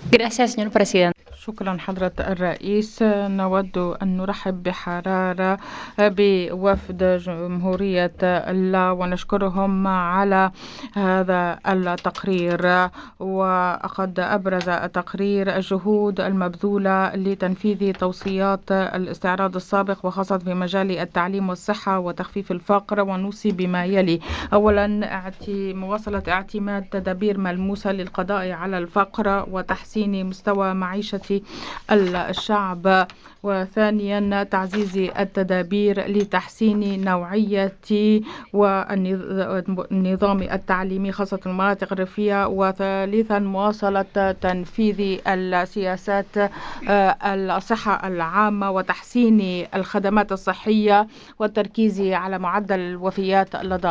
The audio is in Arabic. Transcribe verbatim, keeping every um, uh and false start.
Gracias, señor presidente. شكرا حضرة الرئيس. نود أن نرحب بحرارة بوفد جمهورية الله ونشكرهم على هذا التقرير. وقد أبرز التقرير الجهود المبذولة لتنفيذ توصيات الاستعراض السابق وخاصة في مجال التعليم والصحة وتخفيف الفقر، ونوصي بما يلي: أولا، مواصلة اعتماد تدابير ملموسة للقضاء على الفقر وتحسين مستوى معيشة الشعب. وثانيا، تعزيز التدابير لتحسين نوعية والنظام التعليمي خاصة المناطق الريفية. وثالثا، مواصلة تنفيذ السياسات الصحة العامة وتحسين الخدمات الصحية والتركيز على معدل الوفيات لدى